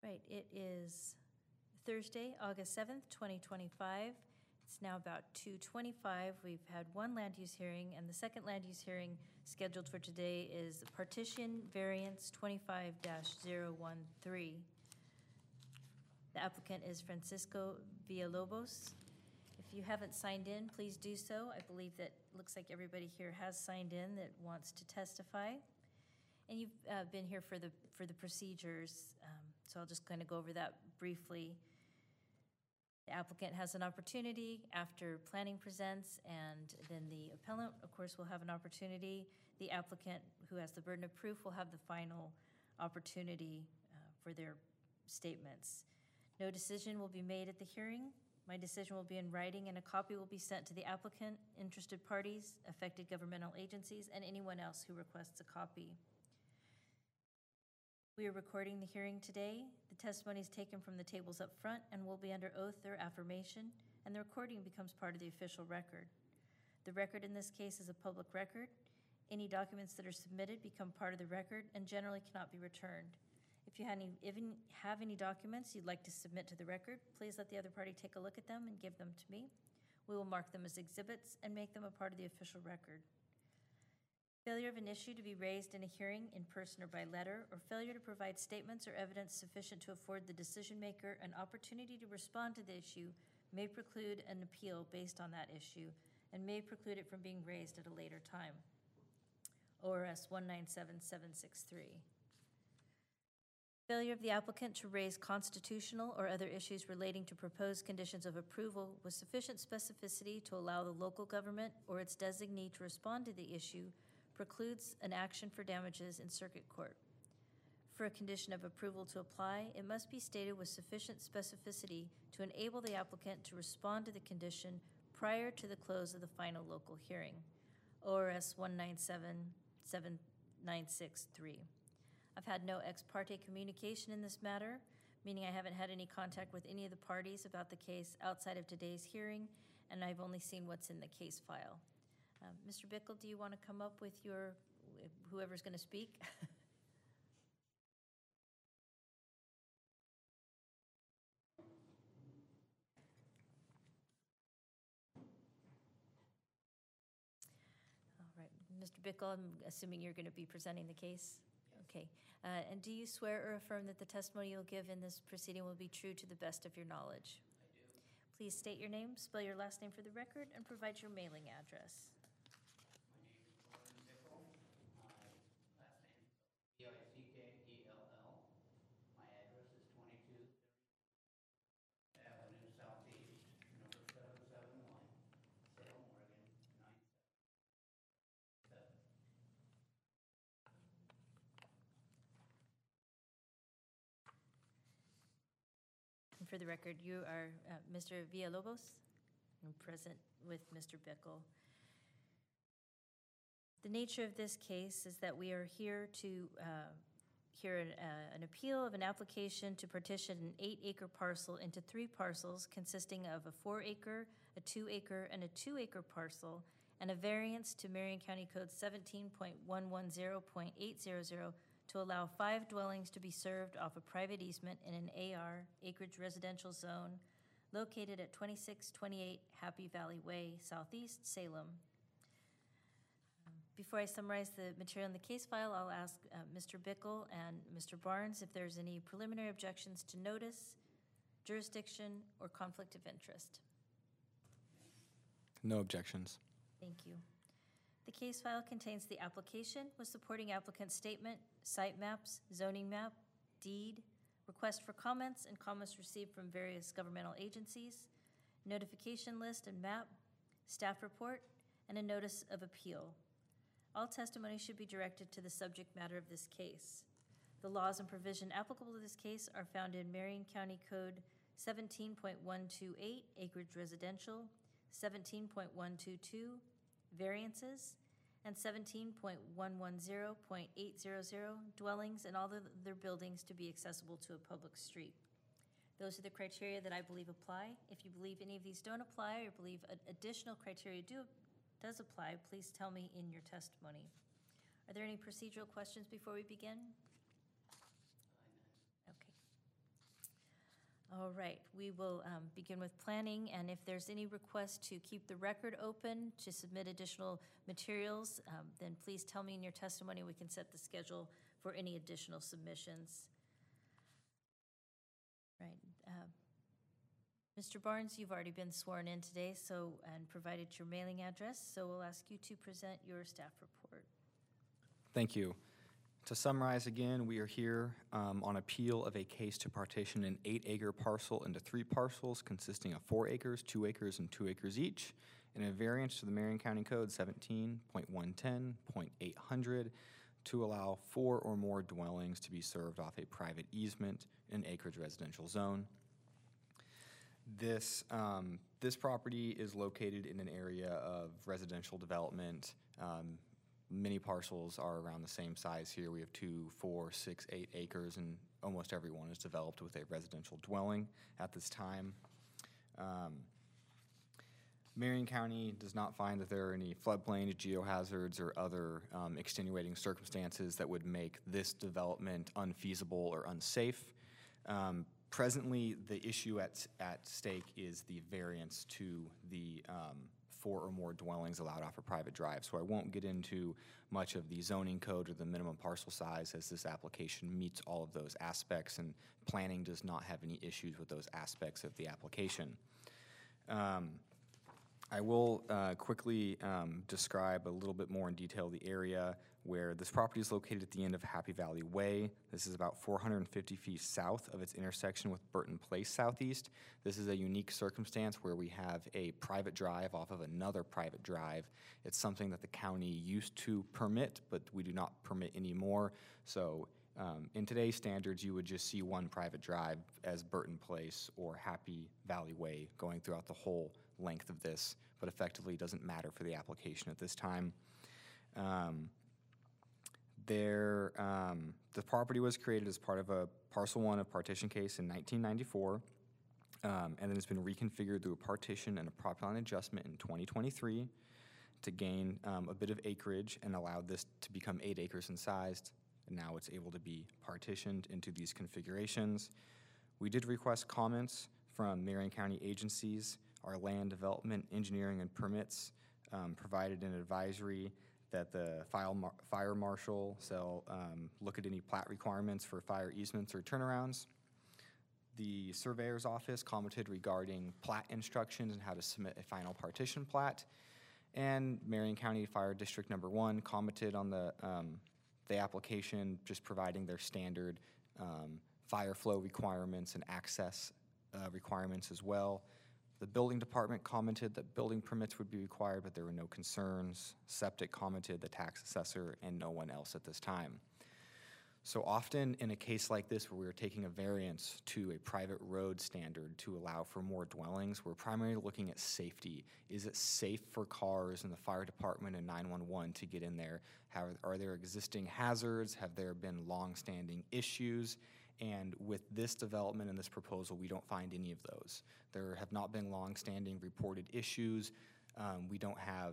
Right, it is Thursday, August 7th, 2025. It's now about 2:25. We've had one land use hearing, and the second land use hearing scheduled for today is partition variance 25-013. The applicant is Francisco Villalobos. If you haven't signed in, please do so. I believe that looks like everybody here has signed in that wants to testify. And you've been here for the procedures, so I'll just kind of go over that briefly. The applicant has an opportunity after planning presents, and then the appellant, of course, will have an opportunity. The applicant, who has the burden of proof, will have the final opportunity for their statements. No decision will be made at the hearing. My decision will be in writing, and a copy will be sent to the applicant, interested parties, affected governmental agencies, and anyone else who requests a copy. We are recording the hearing today. The testimony is taken from the tables up front and will be under oath or affirmation, and the recording becomes part of the official record. The record in this case is a public record. Any documents that are submitted become part of the record and generally cannot be returned. If you have any documents you'd like to submit to the record, please let the other party take a look at them and give them to me. We will mark them as exhibits and make them a part of the official record. Failure of an issue to be raised in a hearing in person or by letter, or failure to provide statements or evidence sufficient to afford the decision maker an opportunity to respond to the issue may preclude an appeal based on that issue and may preclude it from being raised at a later time. ORS 197763. Failure of the applicant to raise constitutional or other issues relating to proposed conditions of approval with sufficient specificity to allow the local government or its designee to respond to the issue precludes an action for damages in circuit court. For a condition of approval to apply, it must be stated with sufficient specificity to enable the applicant to respond to the condition prior to the close of the final local hearing. ORS 197793. I've had no ex parte communication in this matter, meaning I haven't had any contact with any of the parties about the case outside of today's hearing, and I've only seen what's in the case file. Mr. Bickle, do you want to come up with whoever's going to speak? All right, Mr. Bickle, I'm assuming you're going to be presenting the case? Yes. Okay. And do you swear or affirm that the testimony you'll give in this proceeding will be true to the best of your knowledge? I do. Please state your name, spell your last name for the record, and provide your mailing address. My name is Gordon Bickle. My last name is Bickell. My address is 22 Avenue Southeast, number 771, Salem, Oregon, 977. And for the record, you are Mr. Villalobos, and present with Mr. Bickle. The nature of this case is that we are here to hear an appeal of an application to partition an 8-acre parcel into 3 parcels consisting of a 4-acre, a 2-acre, and a 2-acre parcel, and a variance to Marion County Code 17.110.800 to allow 5 dwellings to be served off a private easement in an AR acreage residential zone located at 2628 Happy Valley Way, Southeast, Salem. Before I summarize the material in the case file, I'll ask Mr. Bickle and Mr. Barnes if there's any preliminary objections to notice, jurisdiction, or conflict of interest. No objections. Thank you. The case file contains the application with supporting applicant statement, site maps, zoning map, deed, request for comments and comments received from various governmental agencies, notification list and map, staff report, and a notice of appeal. All testimony should be directed to the subject matter of this case. The laws and provision applicable to this case are found in Marion County Code 17.128, acreage residential, 17.122, variances, and 17.110.800, dwellings and all other buildings to be accessible to a public street. Those are the criteria that I believe apply. If you believe any of these don't apply or believe additional criteria does apply, please tell me in your testimony. Are there any procedural questions before we begin? Okay. All right, we will begin with planning, and if there's any request to keep the record open, to submit additional materials, then please tell me in your testimony. We can set the schedule for any additional submissions. Right. Mr. Barnes, you've already been sworn in today, and provided your mailing address, so we'll ask you to present your staff report. Thank you. To summarize again, we are here on appeal of a case to partition an 8-acre parcel into 3 parcels consisting of 4 acres, 2 acres, and 2 acres each, and a variance to the Marion County Code 17.110.800 to allow 4 or more dwellings to be served off a private easement in an acreage residential zone. This property is located in an area of residential development. Many parcels are around the same size here. We have 2, 4, 6, 8 acres, and almost every one is developed with a residential dwelling at this time. Marion County does not find that there are any floodplains, geohazards, or other extenuating circumstances that would make this development unfeasible or unsafe. Presently, the issue at stake is the variance to the 4 or more dwellings allowed off a private drive. So I won't get into much of the zoning code or the minimum parcel size, as this application meets all of those aspects, and planning does not have any issues with those aspects of the application. I will quickly describe a little bit more in detail the area where this property is located at the end of Happy Valley Way. This is about 450 feet south of its intersection with Burton Place Southeast. This is a unique circumstance where we have a private drive off of another private drive. It's something that the county used to permit, but we do not permit anymore. So in today's standards, you would just see one private drive as Burton Place or Happy Valley Way going throughout the whole length of this, but effectively doesn't matter for the application at this time. The property was created as part of a Parcel 1 of partition case in 1994, and then it's been reconfigured through a partition and a property line adjustment in 2023 to gain a bit of acreage and allowed this to become 8 acres in size. And now it's able to be partitioned into these configurations. We did request comments from Marion County agencies. Our land development, engineering, and permits provided an advisory that the fire marshal look at any plat requirements for fire easements or turnarounds. The surveyor's office commented regarding plat instructions and how to submit a final partition plat. And Marion County Fire District Number 1 commented on the application, just providing their standard fire flow requirements and access requirements as well. The building department commented that building permits would be required, but there were no concerns. Septic commented, the tax assessor, and no one else at this time. So often in a case like this where we are taking a variance to a private road standard to allow for more dwellings, we're primarily looking at safety. Is it safe for cars and the fire department and 911 to get in there? Are there existing hazards? Have there been long-standing issues? And with this development and this proposal, we don't find any of those. There have not been long-standing reported issues. We don't have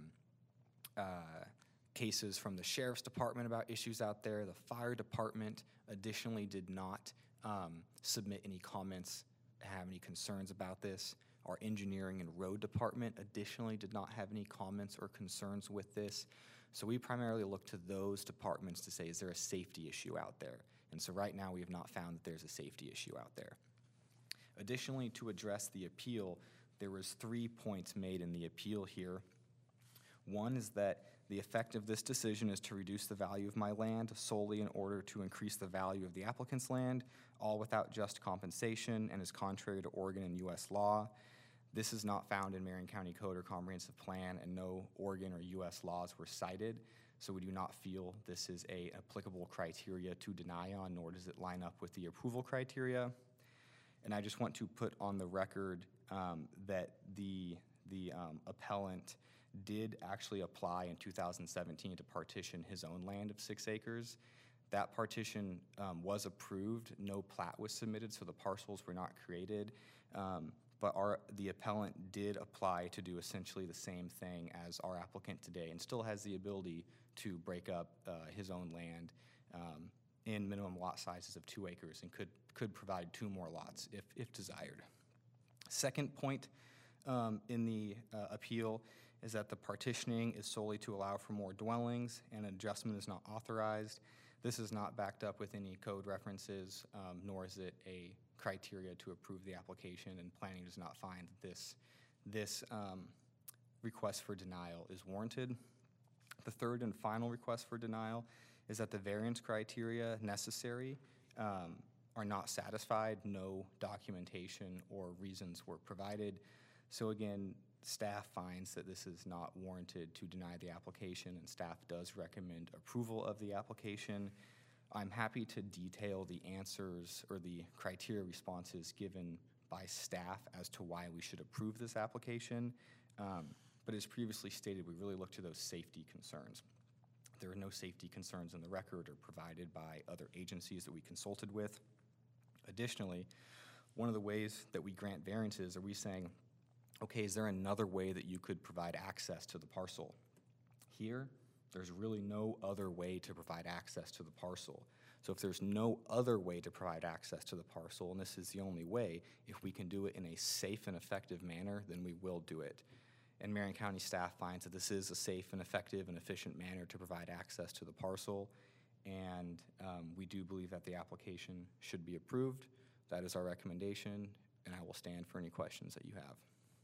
cases from the sheriff's department about issues out there. The fire department additionally did not submit any comments, have any concerns about this. Our engineering and road department additionally did not have any comments or concerns with this. So we primarily look to those departments to say, is there a safety issue out there? And so right now we have not found that there's a safety issue out there. Additionally, to address the appeal, there was 3 points made in the appeal here. One is that the effect of this decision is to reduce the value of my land solely in order to increase the value of the applicant's land, all without just compensation, and is contrary to Oregon and U.S. law. This is not found in Marion County Code or Comprehensive Plan, and no Oregon or U.S. laws were cited. So we do not feel this is a applicable criteria to deny on, nor does it line up with the approval criteria. And I just want to put on the record that the appellant did actually apply in 2017 to partition his own land of 6 acres. That partition was approved. No plat was submitted, so the parcels were not created. But the appellant did apply to do essentially the same thing as our applicant today, and still has the ability to break up his own land in minimum lot sizes of 2 acres, and could could provide 2 more lots if desired. Second point in the appeal is that the partitioning is solely to allow for more dwellings and adjustment is not authorized. This is not backed up with any code references, nor is it a criteria to approve the application, and planning does not find this request for denial is warranted. The third and final request for denial is that the variance criteria necessary are not satisfied. No documentation or reasons were provided. So again, staff finds that this is not warranted to deny the application, and staff does recommend approval of the application. I'm happy to detail the answers or the criteria responses given by staff as to why we should approve this application. But as previously stated, we really look to those safety concerns. There are no safety concerns in the record or provided by other agencies that we consulted with. Additionally, one of the ways that we grant variances, are we saying, okay, is there another way that you could provide access to the parcel? Here, there's really no other way to provide access to the parcel. So if there's no other way to provide access to the parcel, and this is the only way, if we can do it in a safe and effective manner, then we will do it. And Marion County staff finds that this is a safe and effective and efficient manner to provide access to the parcel, and we do believe that the application should be approved. That is our recommendation, and I will stand for any questions that you have.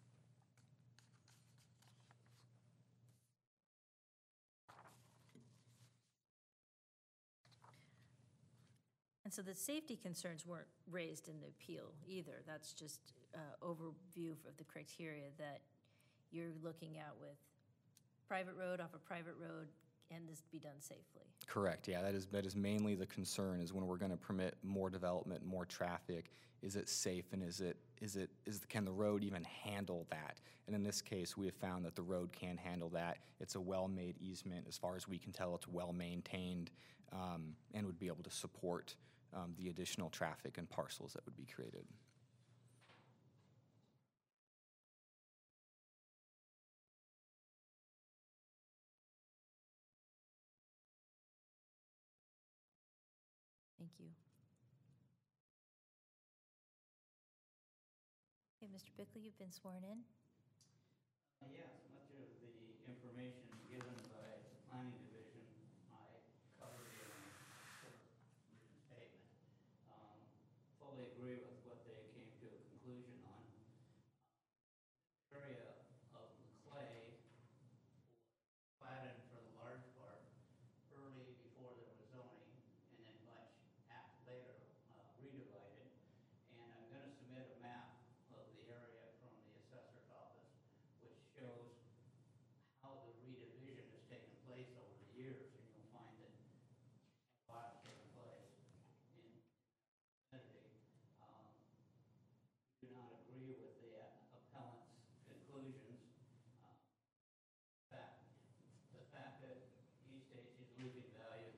And so the safety concerns weren't raised in the appeal either. That's just overview of the criteria that you're looking at with private road off a private road, and this be done safely. Correct, yeah, that is mainly the concern, is when we're gonna permit more development, more traffic, is it safe, and can the road even handle that? And in this case, we have found that the road can handle that. It's a well-made easement. As far as we can tell, it's well-maintained, and would be able to support the additional traffic and parcels that would be created. Thank you. Okay, Mr. Bickley, you've been sworn in. Yes, much of the information given by the Planning Division I covered in a short written statement. Fully agree with what they came to a conclusion on. Area of Maclay platted for the large part early before there was zoning, and then much later redivided. And I'm going to submit a map of the area from the assessor's office, which shows how the redivision has taken place over the years, and you'll find that a lot has taken place in vicinity. Do not agree with the appellant's conclusions. The fact that he states he's losing value,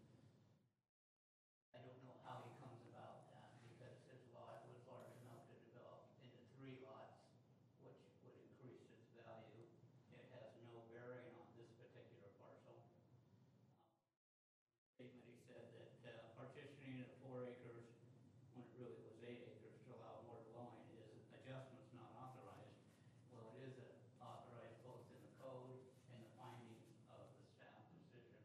I don't know how he comes about that, because his lot was large enough to develop into 3 lots, which would increase its value. It has no bearing on this particular parcel. Statement, he said that partitioning of 4 acres, when it really was 8 acres, to allow more dwelling is adjustments not authorized. Well, it is authorized both in the code and the findings of the staff decision.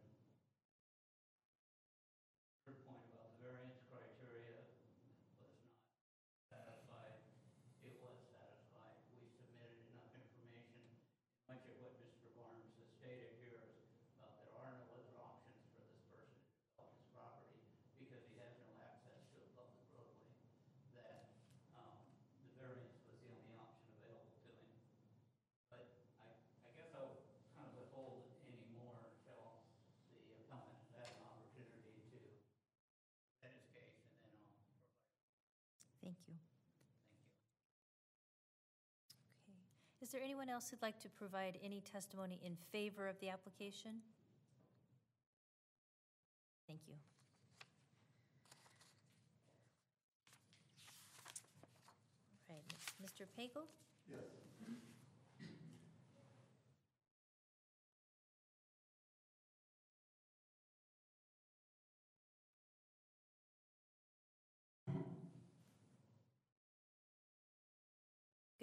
Third point about the variance criteria was not satisfied. It was satisfied. We submitted enough information. Much of what Mr. Barnes has stated here is there are no other options for this person to develop his property because he has no access to a public roadway. That the variance was the only option available to him. But I guess I'll kind of withhold any more until the appellant has had an opportunity to set his case, and then I'll provide. Thank you. Thank you. Okay. Is there anyone else who'd like to provide any testimony in favor of the application? Thank you. All right, Mr. Pagel? Yes.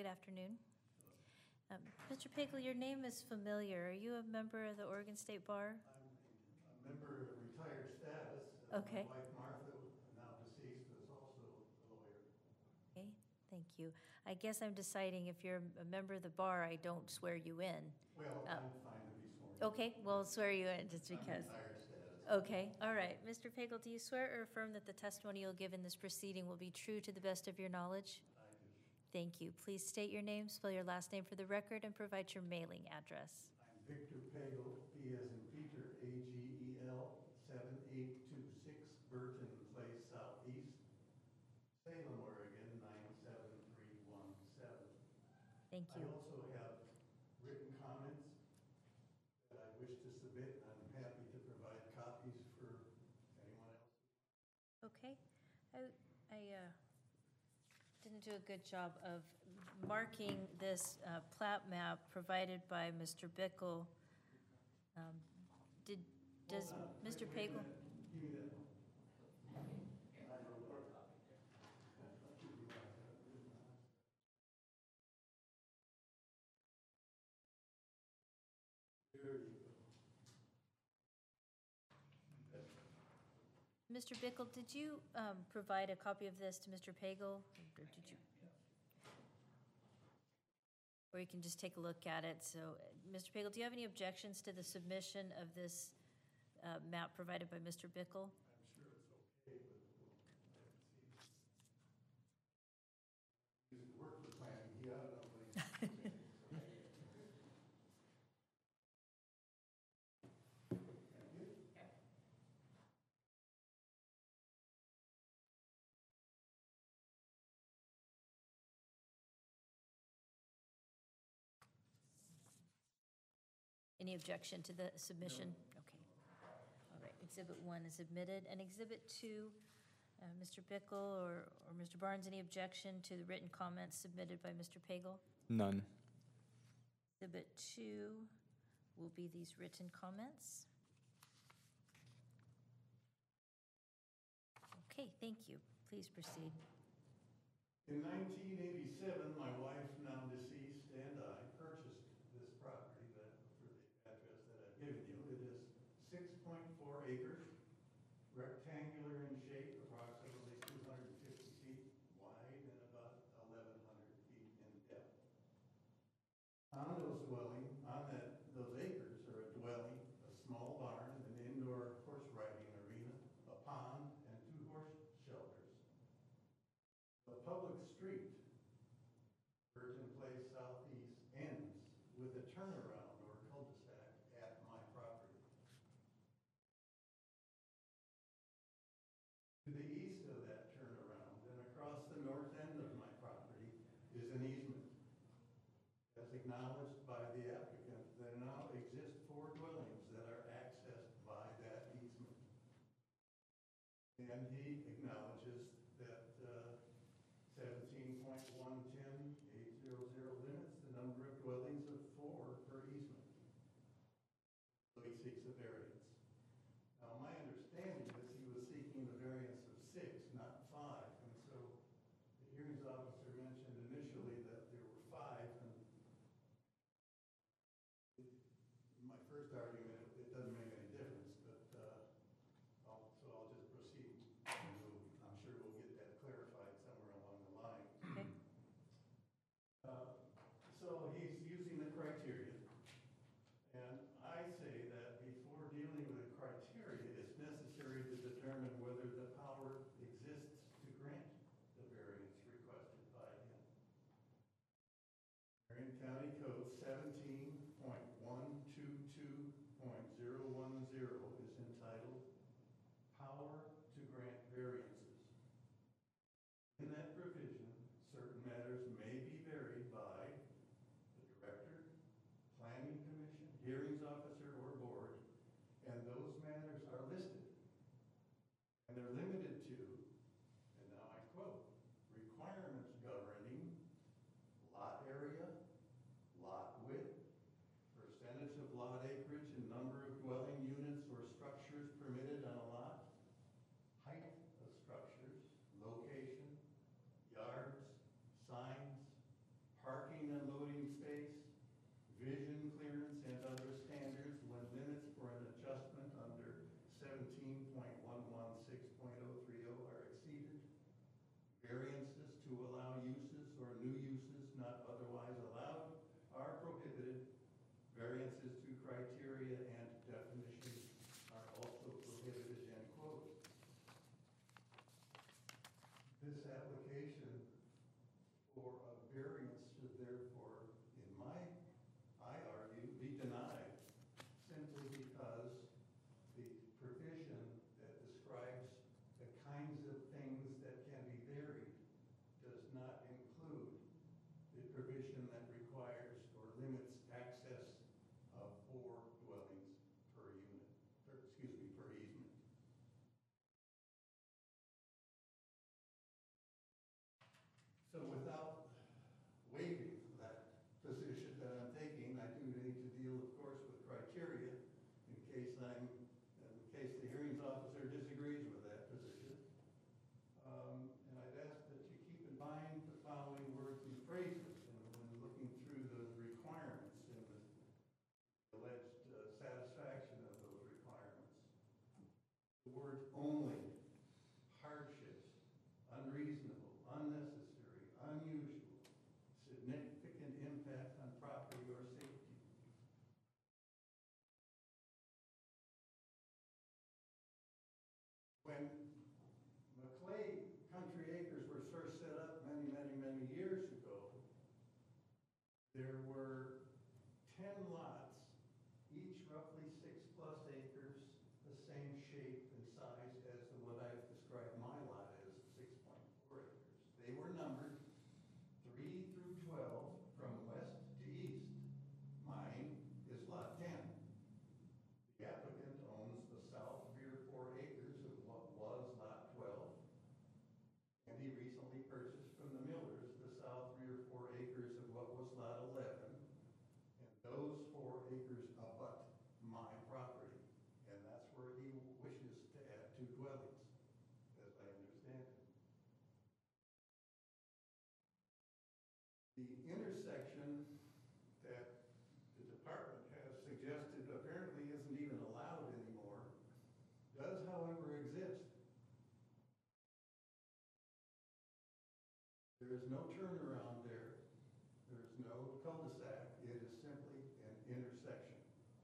Good afternoon. Mr. Pagel, your name is familiar. Are you a member of the Oregon State Bar? I'm a member of retired status. Okay. My wife Martha, now deceased, was also a lawyer. Okay, thank you. I guess I'm deciding if you're a member of the bar, I don't swear you in. Well, I'm fine to be sworn. Okay, we'll swear you in just I'm because. retired status. Okay, all right. Mr. Pagel, do you swear or affirm that the testimony you'll give in this proceeding will be true to the best of your knowledge? I do. Thank you. Please state your name, spell your last name for the record, and provide your mailing address. I'm Victor Pagel, P as in Peter, A-G-E-L, 7826 Burton Place Southeast, Salem, Oregon, 97317. Thank I you. also have written comments that I wish to submit, and I'm happy to provide copies for anyone else. Okay. I didn't do a good job of marking this plat map provided by Mr. Bickle. Does Hold on. Mr. Wait a Pagel? minute. Give me that. There you go. Mr. Bickle, did you provide a copy of this to Mr. Pagel? Or did you? Or you can just take a look at it. So, Mr. Pagel, do you have any objections to the submission of this map provided by Mr. Bickle? I'm sure it's okay, but use the work for planning. He ought to know what he's doing. Thank you. Any objection to the submission? Okay. All right, Exhibit 1 is admitted. And Exhibit 2, Mr. Bickle or Mr. Barnes, any objection to the written comments submitted by Mr. Pagel? None. Exhibit 2 will be these written comments. Okay, thank you. Please proceed. In 1987, my wife, now deceased, and I purchased this property that, for the address that I've given you. It is 6.4 acres, rectangular in shape, approximately 250 feet wide and about 1,100 feet in depth. On those those acres are a dwelling, a small barn, an indoor horse riding arena, a pond, and 2 horse shelters. The public street, Burton Place Southeast, ends with a turnaround or cul-de-sac at my property. To the east of that turnaround and across the north end of my property is an easement. As acknowledged by the applicant, there now exist 4 dwellings that are accessed by that easement. And he acknowledges that 17.110800 limits the number of dwellings of 4 per easement. So he seeks a variance. Now, my understanding is he was seeking the variance of 6, not 5. And so the hearings officer mentioned initially that there were 5. And my first argument, it doesn't make any difference, but I'll just proceed. And I'm sure we'll get that clarified somewhere along the line. Okay. So he's using the criteria. And I say that before dealing with the criteria, it's necessary to determine whether the power exists to grant the variance requested by him. Marion County Code 17.122.1 lots, each roughly 6+ acres, the same shape and size as what I've described my lot as, 6.4 acres. They were numbered 3 through 12 from west to east. Mine is lot 10. The applicant owns the south rear 4 acres of what was lot 12. And he recently purchased from the Millers the south rear 4 acres of what was lot 11. And those 4 acres abut my property. And that's where he wishes to add 2 dwellings, as I understand it. The intersection that the department has suggested apparently isn't even allowed anymore, does however exist. There is no turnaround there. There's no cul-de-sac. It is simply an intersection.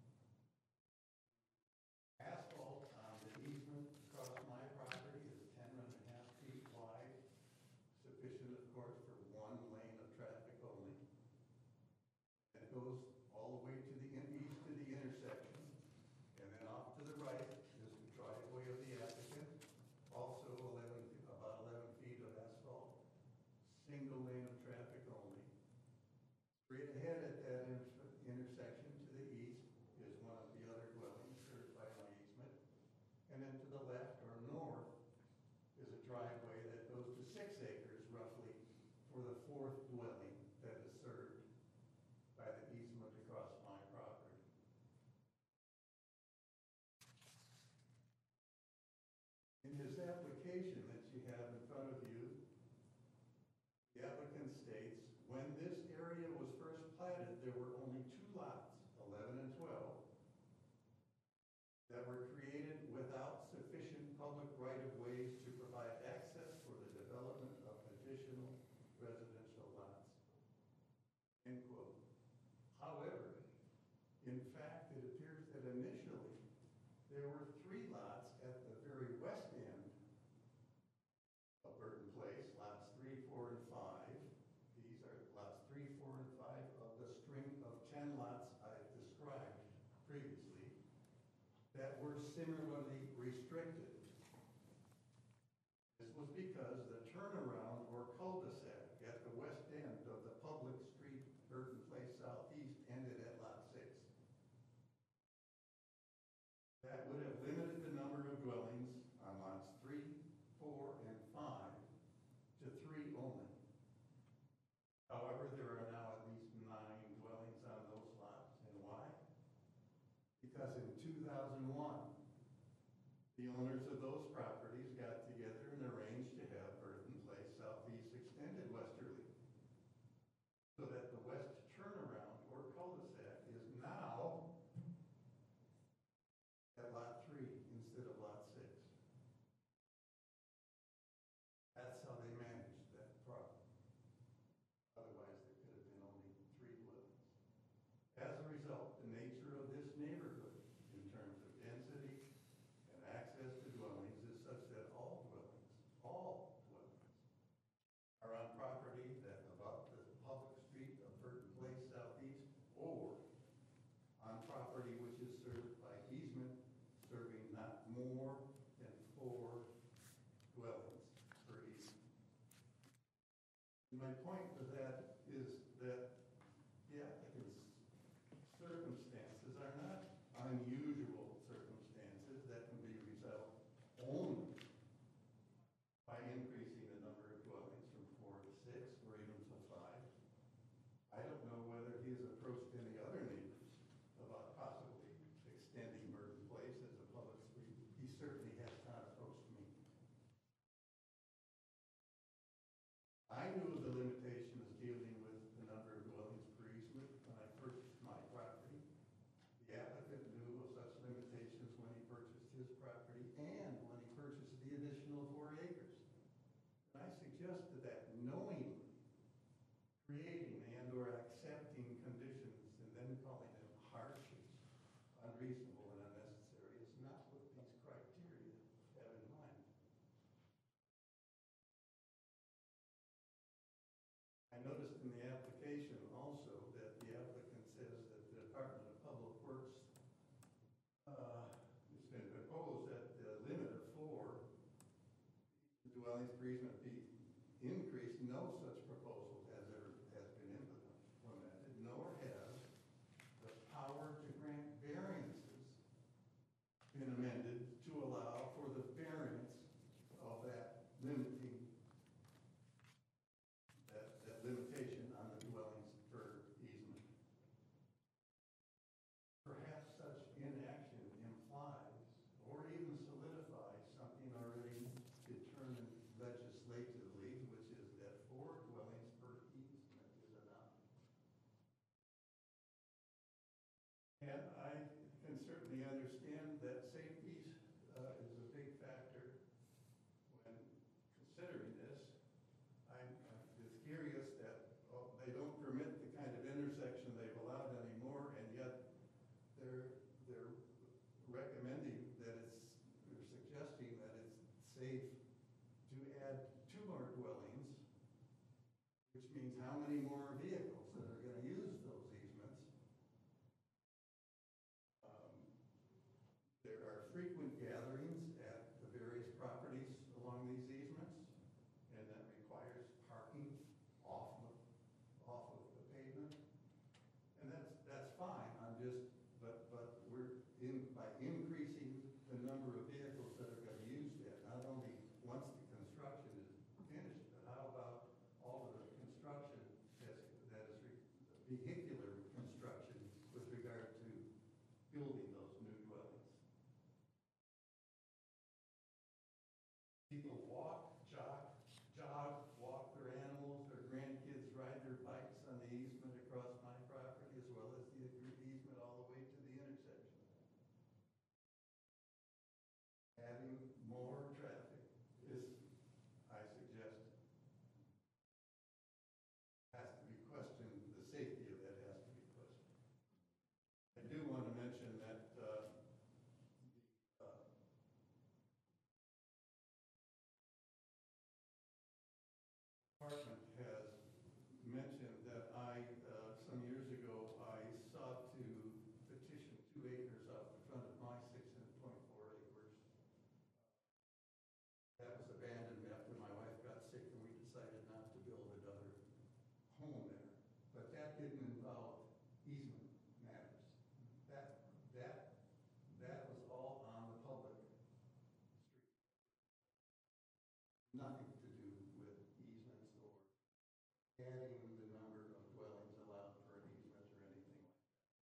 Asphalt on the easement across my property is 10.5 feet wide, sufficient, of course, for 1 lane of traffic only. It goes all the way to the east to the intersection, and then off to the right is the driveway of the applicant, also about 11 feet of asphalt, single lane of traffic only. Straight ahead at that intersection to the east is one of the other dwellings served by my easement. And then to the left or north is a driveway that goes to 6 acres roughly for the 4th dwelling that is served by the easement across my property. In his application that you have in front of you, the applicant states, when this area was first platted, there were only 2 lots, 11 and 12, that were created without sufficient public right-of-ways to provide access for the development of additional residential lots. End quote. However, in fact, it appears that initially there were 3 lots at the very west end of Burton Place, lots 3, 4, and 5. These are lots 3, 4, and 5 of the string of 10 lots I've described previously that were similarly restricted. This was because the turnaround or cul-de-sac at the west end of the public street Burton Place Southeast ended at lot 6. That would have limited the number of dwellings on lots 3, 4, and 5 to 3 only. However, there are now at least 9 dwellings on those lots. And why? Because in 2001, the owners of those properties got together and arranged to have Burton Place Southeast extended westerly, so that the west turnaround or cul-de-sac is now at lot 3 instead of lot 6. That's how they managed that problem. Otherwise, there could have been only 3 dwellings. As a result, the nature of this neighborhood in terms of density and access to dwellings is such that all dwellings are on property that abut the public street of Burton Place Southeast or on property which is served by easement serving not more than 4 dwellings per easement. And my point with that is that the applicant's circumstances are not unusual circumstances that can be resolved only by increasing the number of dwellings from 4 to 6 or even to 5. I don't know whether he has approached any other neighbors about possibly extending Burton Place as a public street. He certainly has not approached me. I knew of the limitations dealing with the number of dwellings per easement when I purchased my property. The applicant knew of such limitations dwellings per easement be increased, no such proposal has been implemented, nor has the power to grant variances been amended to allow for the variance of that limitation on the dwellings per easement. Perhaps such inaction implies or even solidifies something already determined legislatively, which is that 4 dwellings per easement is enough. And I can certainly understand that safety is a big factor when considering this. I'm just curious that they don't permit the kind of intersection they've allowed anymore, and yet they're recommending that they're suggesting that it's safe to add 2 more dwellings, which means how many more vehicles that are going to use those easements. There are frequent gatherings at the various properties along these easements, and that requires parking off of the pavement. And that's fine. But by increasing the number of vehicles that are going to use that, not only once the construction is finished, but how about all of the construction vehicular construction with regard to building those new dwellings. People walk, walk their animals, their grandkids ride their bikes on the easement across my property, as well as the easement all the way to the intersection. Adding more traffic is, I suggest, has to be questioned. The safety of that has to be questioned. I do want to mention that the department has mentioned that some years ago, I sought to petition 2 acres off the front of my 6.4 acres. That was abandoned after my wife got sick and we decided not to build another home there. But that didn't involve easement matters. That was all on the public street. Nothing to do with easements or adding the number of dwellings allowed for an easement or anything like that.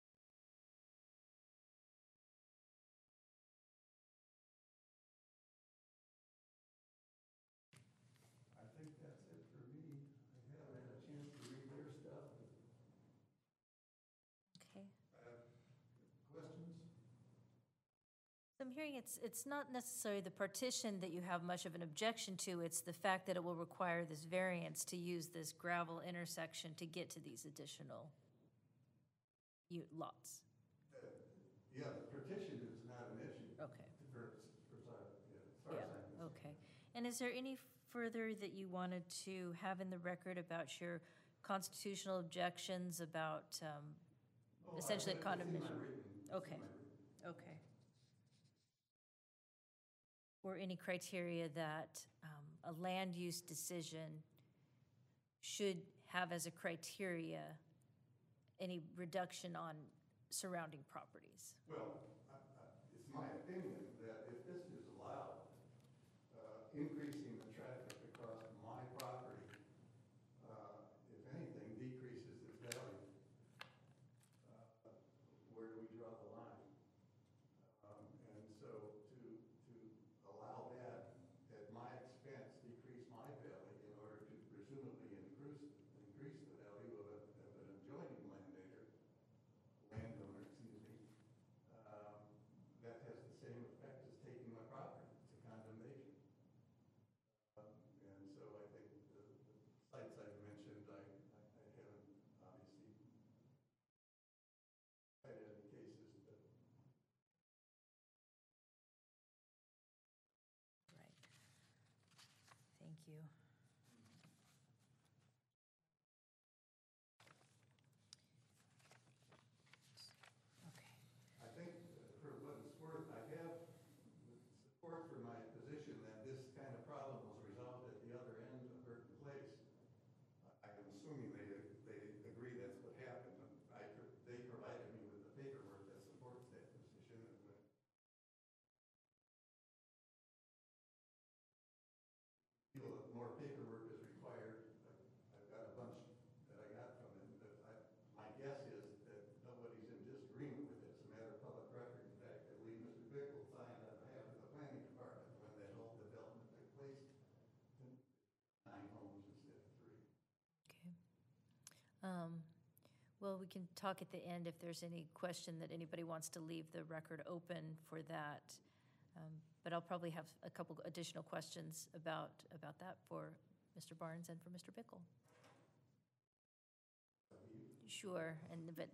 I think that's it for me. I haven't had a chance to read their stuff. Okay. Questions? So I'm hearing it's not necessarily the partition that you have much of an objection to, it's the fact that it will require this variance to use this gravel intersection to get to these additional lots. Yeah, the partition is not an issue. Okay. As far as I'm concerned. Okay. And is there any further that you wanted to have in the record about your constitutional objections about essentially It's in my condemnation? written- Okay. Okay. Or any criteria that a land use decision should have as a criteria any reduction on surrounding properties? Well, it's my opinion that if this is allowed, increasing the traffic across my property, if anything, decreases its value. Where do we draw the line? And so to allow that at my expense decrease my value in order to presumably increase the value of an adjoining landowner, that has the same effect as taking Well, we can talk at the end if there's any question that anybody wants to leave the record open for that. But I'll probably have a couple additional questions about that for Mr. Barnes and for Mr. Bickle. Sure, but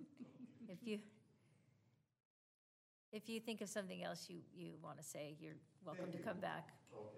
if you think of something else you want to say, you're welcome to come back. Okay.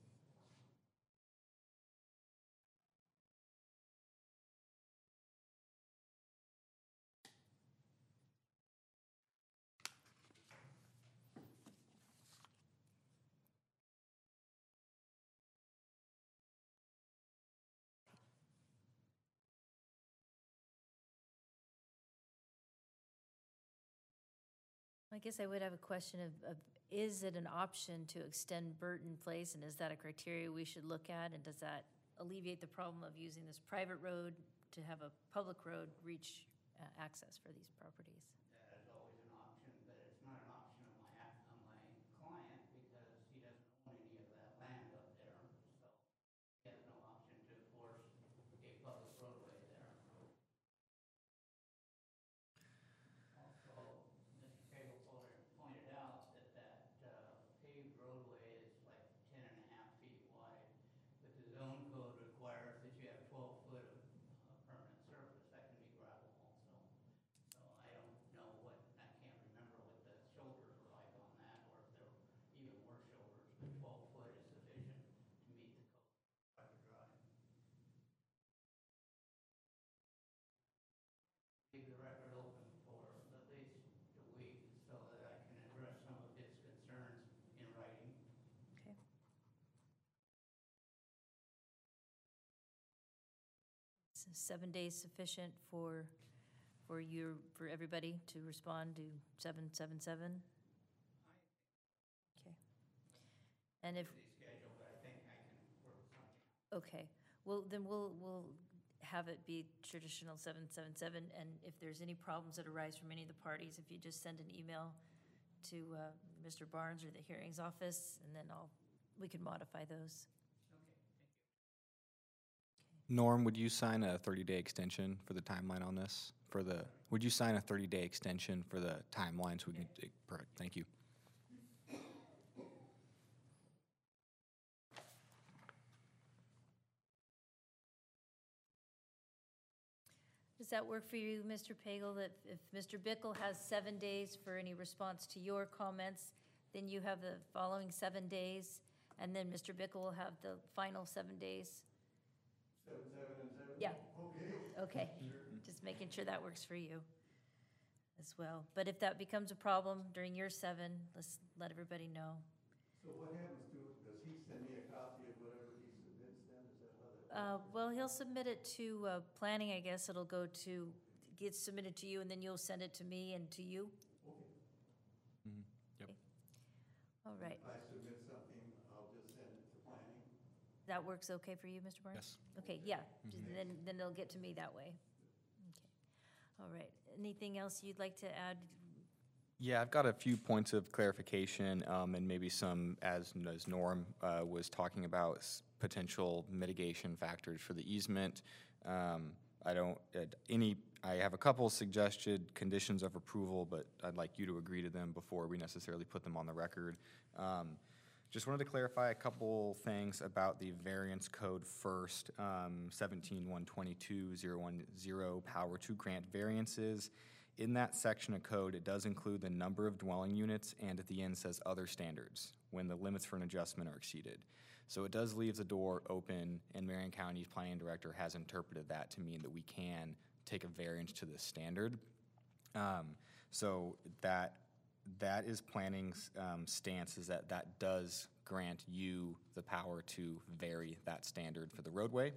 I guess I would have a question of is it an option to extend Burton Place, and is that a criteria we should look at? And does that alleviate the problem of using this private road to have a public road reach access for these properties? That is always an option, but it's not an option on my client because he doesn't own any of that land up there. So he has no option to force a public roadway there. Also, Mr. Cable pointed out that paved roadway is like 10.5 feet wide, but the zone code requires that you have 12 foot of permanent surface. That can be gravel also. So I don't know I can't remember what the shoulders were like on that, or if there even were shoulders, but 12 foot is sufficient to meet the code of private drive. Leave the record open for at least a week so that I can address some of his concerns in writing. Okay. So 7 days sufficient for everybody to respond to 777? Okay. And if, Busy schedule, but I think I can work something out. okay, well, then we'll have it be traditional 777, and if there's any problems that arise from any of the parties, if you just send an email to Mr. Barnes or the hearings office, and then we can modify those. Norm, would you sign a 30-day extension for the timeline on this? Would you sign a 30-day extension for the timeline so we can, perfect, thank you. Does that work for you, Mr. Pagel, that if Mr. Bickle has 7 days for any response to your comments, then you have the following 7 days, and then Mr. Bickle will have the final 7 days? 7, 7, and 7? Yeah. Okay. Okay, just making sure that works for you as well. But if that becomes a problem during your 7, let's let everybody know. So what happens to it? Does he send me a copy of whatever he submits then? Is that how that works? Well, he'll submit it to planning, I guess. It'll get submitted to you, and then you'll send it to me and to you. Okay. Yep. All right. If I submit something, I'll just send it to planning. That works okay for you, Mr. Barnes? Yes. Okay, yeah, then it'll get to me that way. Okay. All right. Anything else you'd like to add? Yeah, I've got a few points of clarification and maybe some, as Norm was talking about, potential mitigation factors for the easement. I have a couple suggested conditions of approval, but I'd like you to agree to them before we necessarily put them on the record. Just wanted to clarify a couple things about the variance code first. 17.122.010, power to grant variances. In that section of code, it does include the number of dwelling units, and at the end says other standards when the limits for an adjustment are exceeded. So it does leave the door open, and Marion County's planning director has interpreted that to mean that we can take a variance to this standard. So that is planning's stance, is that does grant you the power to vary that standard for the roadway.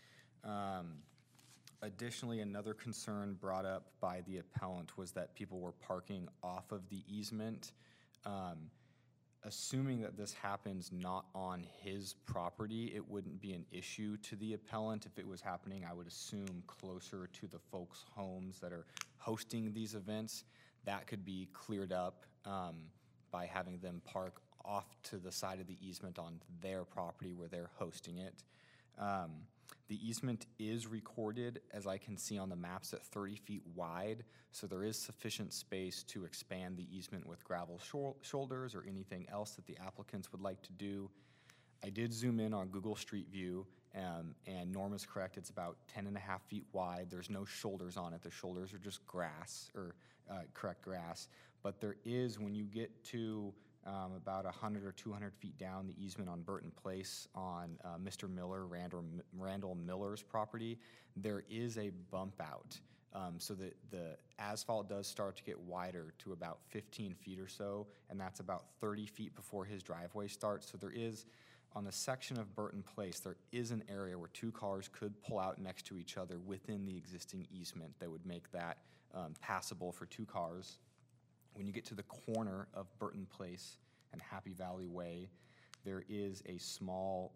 Additionally, another concern brought up by the appellant was that people were parking off of the easement. Assuming that this happens not on his property, it wouldn't be an issue to the appellant. If it was happening, I would assume closer to the folks' homes that are hosting these events. That could be cleared up by having them park off to the side of the easement on their property where they're hosting it. The easement is recorded, as I can see on the maps, at 30 feet wide, so there is sufficient space to expand the easement with gravel shoulders or anything else that the applicants would like to do. I did zoom in on Google Street View, and Norm is correct, it's about 10.5 feet wide. There's no shoulders on it. The shoulders are just grass, or correct, grass. But there is, when you get to about 100 or 200 feet down the easement on Burton Place on Mr. Miller, Randall Miller's property, there is a bump out. So that the asphalt does start to get wider to about 15 feet or so, and that's about 30 feet before his driveway starts. So there is, on the section of Burton Place, there is an area where two cars could pull out next to each other within the existing easement that would make that passable for two cars. When you get to the corner of Burton Place and Happy Valley Way, there is a small,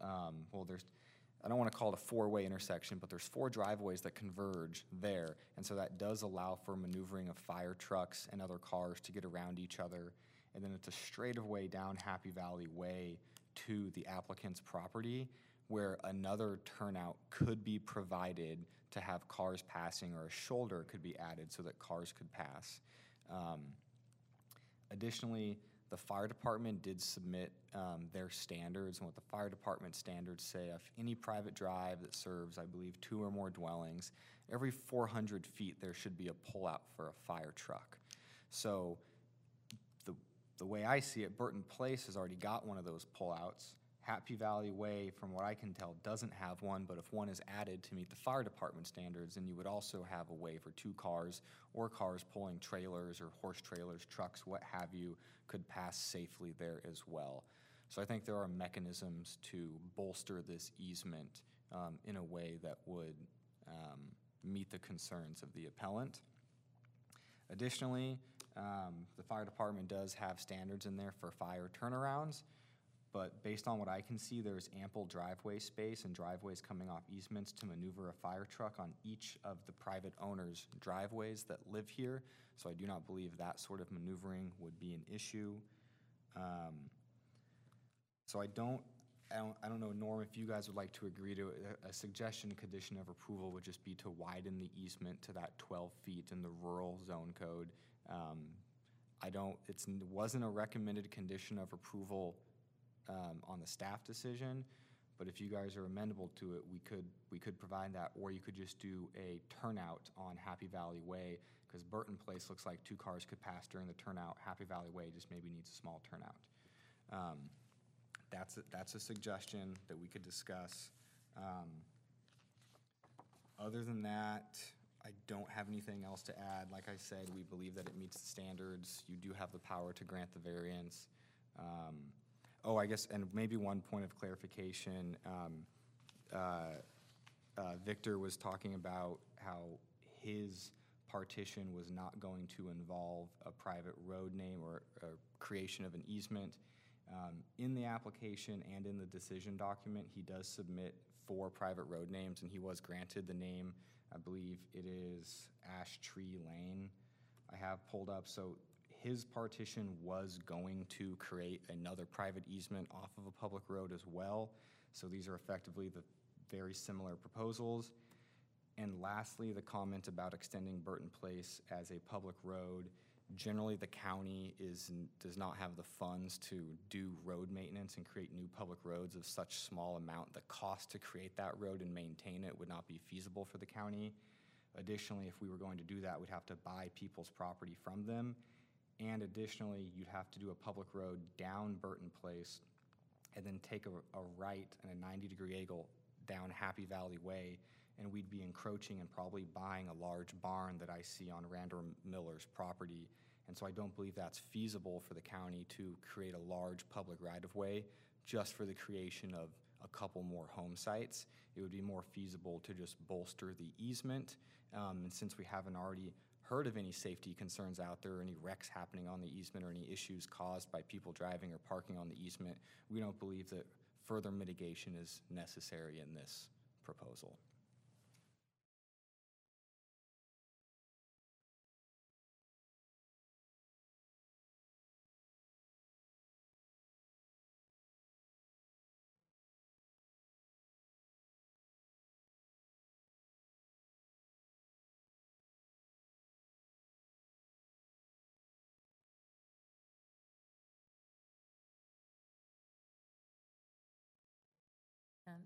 I don't want to call it a four-way intersection, but there's 4 driveways that converge there, and so that does allow for maneuvering of fire trucks and other cars to get around each other. And then it's a straightaway down Happy Valley Way to the applicant's property, where another turnout could be provided to have cars passing, or a shoulder could be added so that cars could pass. Additionally, the fire department did submit their standards, and what the fire department standards say, if any private drive that serves, I believe, 2 or more dwellings, every 400 feet there should be a pullout for a fire truck. So the way I see it, Burton Place has already got one of those pullouts. Happy Valley Way, from what I can tell, doesn't have one, but if one is added to meet the fire department standards, then you would also have a way for 2 cars or cars pulling trailers or horse trailers, trucks, what have you, could pass safely there as well. So I think there are mechanisms to bolster this easement in a way that would meet the concerns of the appellant. Additionally, the fire department does have standards in there for fire turnarounds, but based on what I can see, there's ample driveway space and driveways coming off easements to maneuver a fire truck on each of the private owners' driveways that live here, so I do not believe that sort of maneuvering would be an issue. So I don't know, Norm, if you guys would like to agree to a suggestion condition of approval would just be to widen the easement to that 12 feet in the rural zone code. It wasn't a recommended condition of approval on the staff decision, but if you guys are amenable to it, we could provide that, or you could just do a turnout on Happy Valley Way, because Burton Place looks like 2 cars could pass during the turnout. Happy Valley Way just maybe needs a small turnout. That's a suggestion that we could discuss. Other than that, I don't have anything else to add. Like I said, we believe that it meets the standards. You do have the power to grant the variance. I guess, and maybe one point of clarification, Victor was talking about how his partition was not going to involve a private road name or creation of an easement. In the application and in the decision document, he does submit 4 private road names, and he was granted the name. I believe it is Ash Tree Lane I have pulled up. So his partition was going to create another private easement off of a public road as well. So these are effectively the very similar proposals. And lastly, the comment about extending Burton Place as a public road. Generally, the county does not have the funds to do road maintenance and create new public roads of such small amount. The cost to create that road and maintain it would not be feasible for the county. Additionally, if we were going to do that, we'd have to buy people's property from them. And additionally, you'd have to do a public road down Burton Place and then take a right and a 90-degree angle down Happy Valley Way, and we'd be encroaching and probably buying a large barn that I see on Randall Miller's property. And so I don't believe that's feasible for the county to create a large public right-of-way just for the creation of a couple more home sites. It would be more feasible to just bolster the easement. And since we haven't already heard of any safety concerns out there, or any wrecks happening on the easement, or any issues caused by people driving or parking on the easement, we don't believe that further mitigation is necessary in this proposal.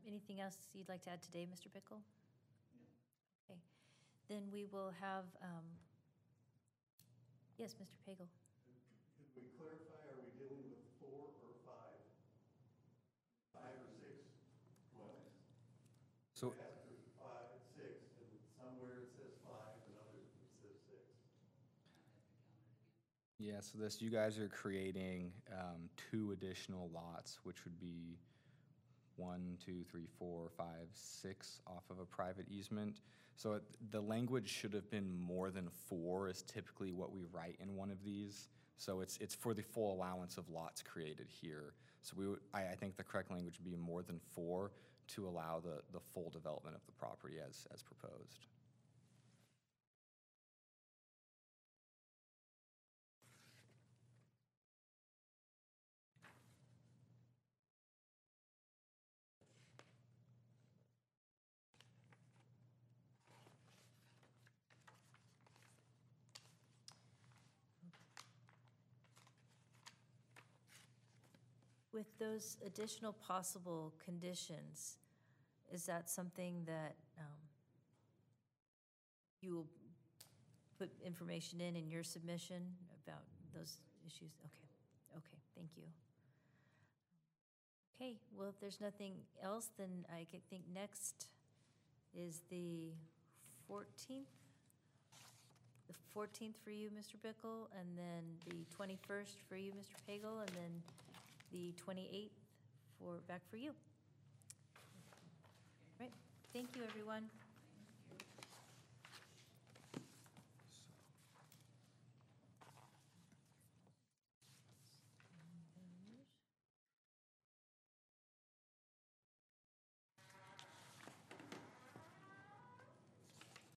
Anything else you'd like to add today, Mr. Bickle? Okay, then we will have, yes, Mr. Pagel. Could we clarify, are we dealing with 4 or 5? 5 or 6 dwellings? So, I asked for 5, 6, and somewhere it says 5 and others it says 6. yeah, so this, you guys are creating 2 additional lots, which would be 1, 2, 3, 4, 5, 6 off of a private easement. So the language should have been more than 4 is typically what we write in one of these. So it's for the full allowance of lots created here. So I think the correct language would be more than 4 to allow the full development of the property as proposed. With those additional possible conditions, is that something that you will put information in your submission about those issues? Okay, thank you. Okay, well, if there's nothing else, then I could think next is the 14th. The 14th for you, Mr. Bickle, and then the 21st for you, Mr. Pagel, and then the 28th back for you. Right, thank you, everyone.